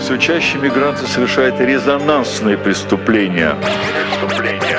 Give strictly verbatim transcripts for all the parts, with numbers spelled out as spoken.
Все чаще мигранты совершают резонансные преступления. преступления.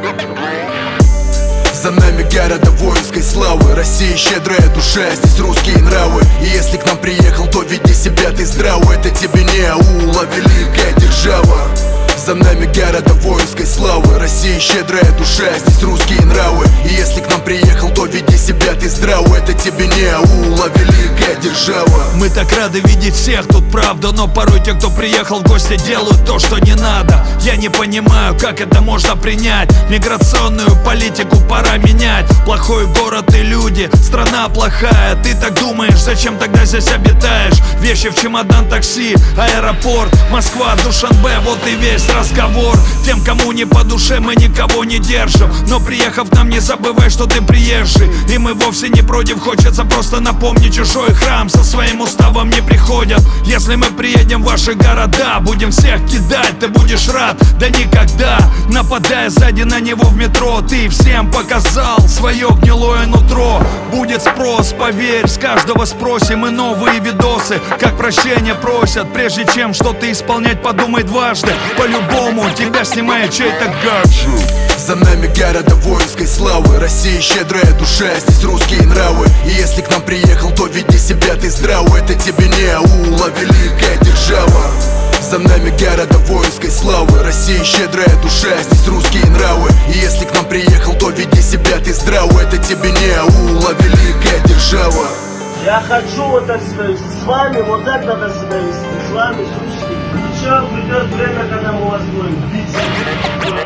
За нами города воинской славы, Россия щедрая душа, здесь русские нравы. И если к нам приехал, то веди себя ты здраво. Это тебе не аула, великая держава. За нами города воинской славы, Россия щедрая душа, здесь русские нравы. И если к нам приехал, то веди себя ты здраво. Это тебе не аула, великая держава. Мы так рады видеть всех, тут правда. Но порой те, кто приехал в гости, делают то, что не надо. Я не понимаю, как это можно принять. Миграционную политику пора менять. Плохой город и люди, страна плохая. Ты так думаешь, зачем тогда здесь обитаешь? Вещи в чемодан, такси, аэропорт, Москва, Душанбе, вот и весь разговор. Тем, кому не по душе, мы никого не держим. Но приехав к нам, не забывай, что ты приезжий. И мы вовсе не против, хочется просто напомнить. Чужой храм со своим уставом не приходят. Если мы приедем в ваши города, будем всех кидать, ты будешь рад, да никогда. Нападая сзади на него в метро, ты всем показал свое гнилое нутро. Будет спрос, поверь, с каждого спросим. И новые видосы, как прощения просят. Прежде чем что-то исполнять, подумай дважды. По-любому тебя снимает чей-то гаджет. За нами города воинской славы, Россия щедрая душа, здесь русские нравы. И если к нам приехал, то веди себя ты здраво. Это тебе не аула, великая держава. За нами города воинской славы, Россия щедрая душа, здесь русские нравы. И если к нам приехал, то веди себя ты здраво. Это тебе не аула, великая держава. Я хочу вот так с вами, вот так надо себя вести, с вами, с русскими. Причем придет время, когда мы вас будем бить.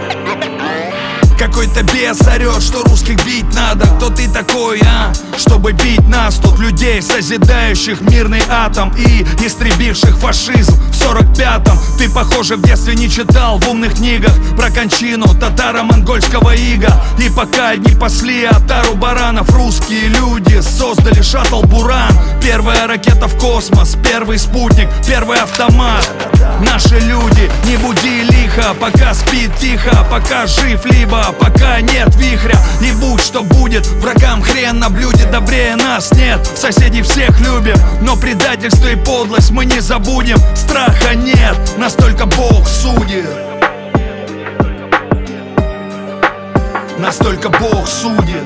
Какой-то бес орет, что русских бить надо. Кто ты такой, а? Чтобы бить нас, тут людей, созидающих мирный атом и истребивших фашизм в сорок пятом. Ты, похоже, в детстве не читал в умных книгах про кончину татаро-монгольского ига. И пока одни пасли отару баранов, русские люди создали шаттл «Буран». Первая ракета в космос, первый спутник, первый автомат. Наши люди, не буди лихо, пока спит тихо, пока жив, либо пока нет вихря. И будь что будет, врагам хрен на блюде, добрее нас нет. Соседей всех любим, но предательство и подлость мы не забудем. Страха нет, настолько Бог судит. Настолько Бог судит.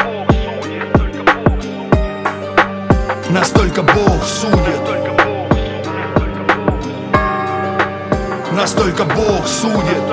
Настолько Бог судит. Настолько Бог судит.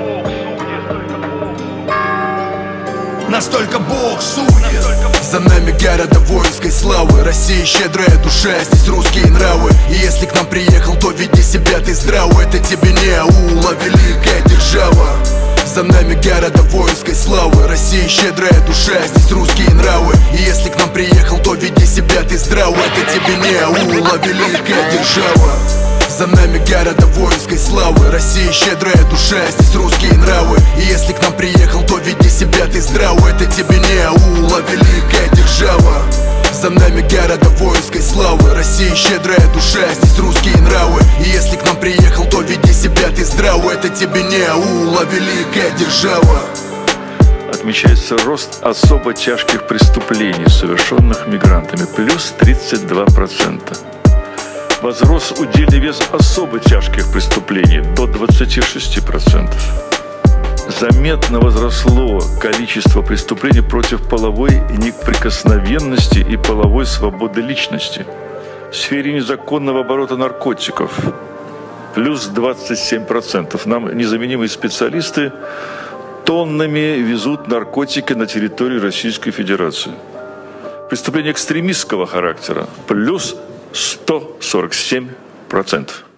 Настолько Бог судит. За нами города воинской славы, Россия щедрая душа, здесь русские нравы. И если к нам приехал, то веди себя ты здраво. Это тебе не аула, великая держава. За нами города воинской славы, Россия щедрая душа, здесь русские нравы. И если к нам приехал, то веди себя ты здраво. Это тебе не аула, великая держава. За нами города воинской славы, Россия щедрая душа, здесь русские нравы. И если к нам приехал, то веди себя ты здраво. Это тебе не аула, великая держава. За нами города воинской славы, Россия щедрая душа, здесь русские нравы. И если к нам приехал, то веди себя ты здраво. Это тебе не аула, великая держава. Отмечается рост особо тяжких преступлений, совершенных мигрантами, плюс тридцать два процента. Возрос удельный вес особо тяжких преступлений до двадцати шести процентов. Заметно возросло количество преступлений против половой неприкосновенности и половой свободы личности. В сфере незаконного оборота наркотиков плюс двадцать семь процентов. Нам незаменимые специалисты тоннами везут наркотики на территорию Российской Федерации. Преступления экстремистского характера плюс сто сорок семь процентов.